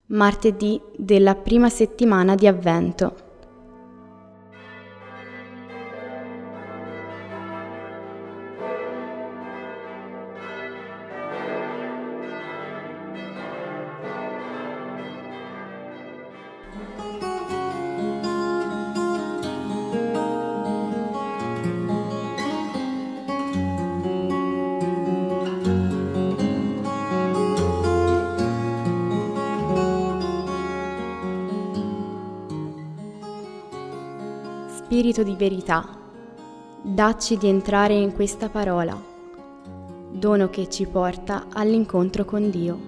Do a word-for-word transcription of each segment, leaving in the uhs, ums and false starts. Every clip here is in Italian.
martedì della prima settimana di Avvento. Spirito di verità, dacci di entrare in questa parola, dono che ci porta all'incontro con Dio.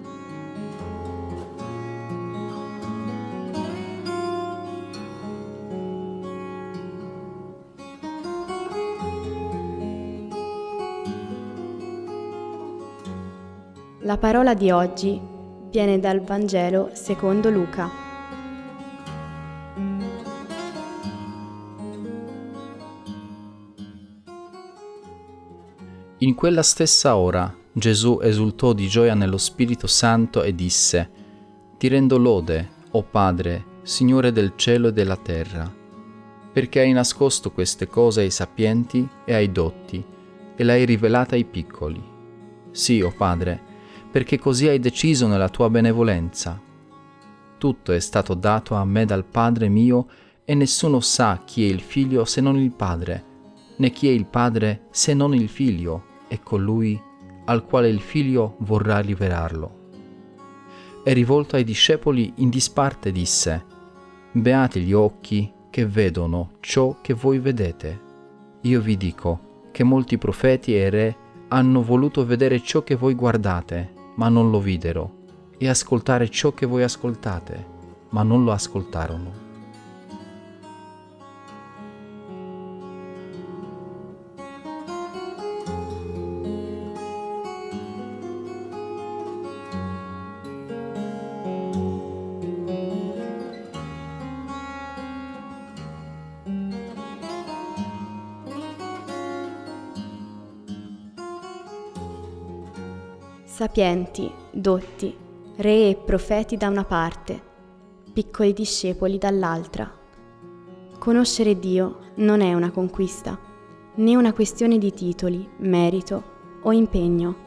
La parola di oggi viene dal Vangelo secondo Luca. In quella stessa ora Gesù esultò di gioia nello Spirito Santo e disse: Ti rendo lode, o Padre, Signore del cielo e della terra, perché hai nascosto queste cose ai sapienti e ai dotti, e le hai rivelate ai piccoli. Sì, o Padre, perché così hai deciso nella tua benevolenza. Tutto è stato dato a me dal Padre mio, e nessuno sa chi è il Figlio se non il Padre, né chi è il Padre se non il Figlio, e colui al quale il Figlio vorrà rivelarlo. E rivolto ai discepoli in disparte disse: Beati gli occhi che vedono ciò che voi vedete. Io vi dico che molti profeti e re hanno voluto vedere ciò che voi guardate, ma non lo videro, e ascoltare ciò che voi ascoltate, ma non lo ascoltarono. Sapienti, dotti, re e profeti da una parte, piccoli discepoli dall'altra. Conoscere Dio non è una conquista, né una questione di titoli, merito o impegno.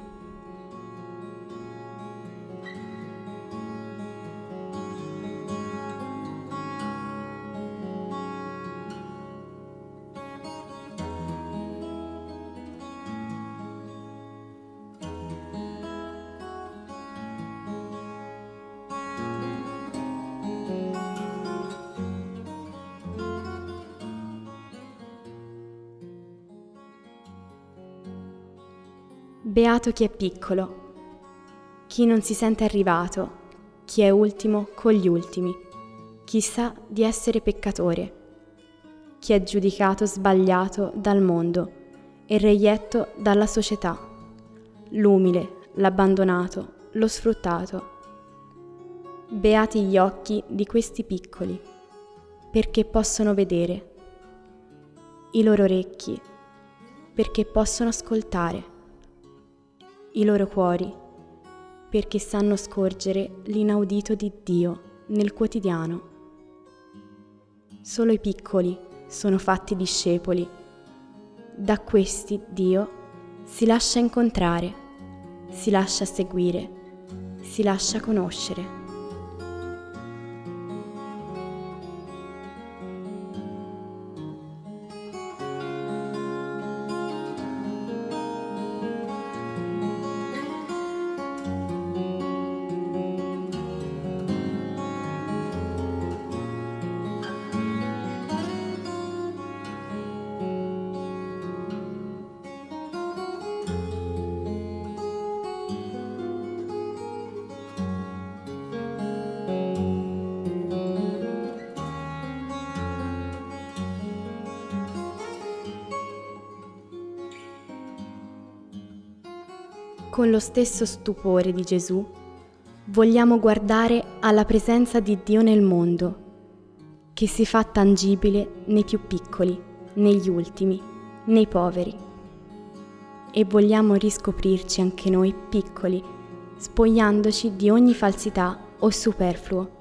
Beato chi è piccolo, chi non si sente arrivato, chi è ultimo con gli ultimi, chi sa di essere peccatore, chi è giudicato sbagliato dal mondo e reietto dalla società, l'umile, l'abbandonato, lo sfruttato. Beati gli occhi di questi piccoli, perché possono vedere, i loro orecchi, perché possono ascoltare, i loro cuori, perché sanno scorgere l'inaudito di Dio nel quotidiano. Solo i piccoli sono fatti discepoli. Da questi Dio si lascia incontrare, si lascia seguire, si lascia conoscere. Con lo stesso stupore di Gesù, vogliamo guardare alla presenza di Dio nel mondo, che si fa tangibile nei più piccoli, negli ultimi, nei poveri. E vogliamo riscoprirci anche noi piccoli, spogliandoci di ogni falsità o superfluo.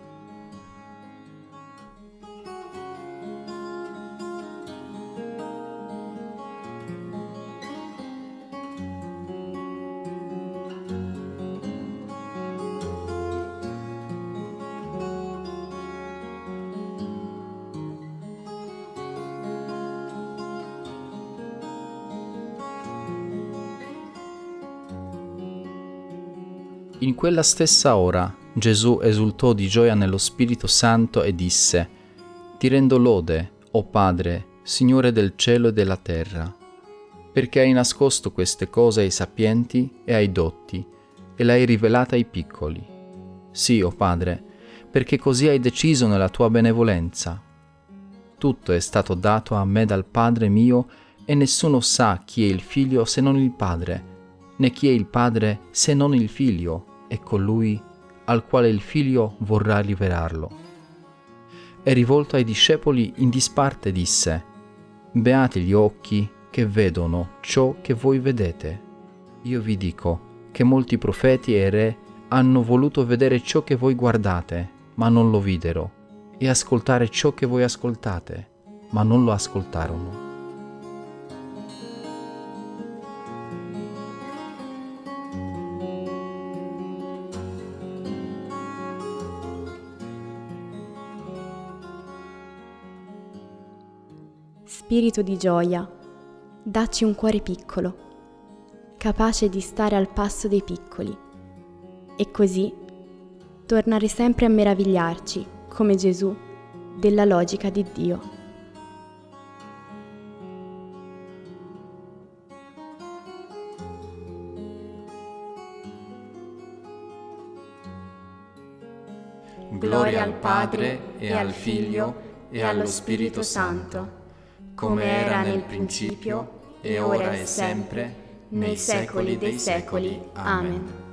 In quella stessa ora Gesù esultò di gioia nello Spirito Santo e disse: Ti rendo lode, o Padre, Signore del cielo e della terra, perché hai nascosto queste cose ai sapienti e ai dotti, e le hai rivelate ai piccoli. Sì, o Padre, perché così hai deciso nella tua benevolenza. Tutto è stato dato a me dal Padre mio, e nessuno sa chi è il Figlio se non il Padre, né chi è il Padre se non il Figlio, e colui al quale il Figlio vorrà rivelarlo. E rivolto ai discepoli in disparte disse: Beati gli occhi che vedono ciò che voi vedete. Io vi dico che molti profeti e re hanno voluto vedere ciò che voi guardate, ma non lo videro, e ascoltare ciò che voi ascoltate, ma non lo ascoltarono. Spirito di gioia, dacci un cuore piccolo, capace di stare al passo dei piccoli, e così tornare sempre a meravigliarci, come Gesù, della logica di Dio. Gloria al Padre e al Figlio e allo Spirito Santo, come era nel principio, e ora e sempre, nei secoli dei secoli. Amen.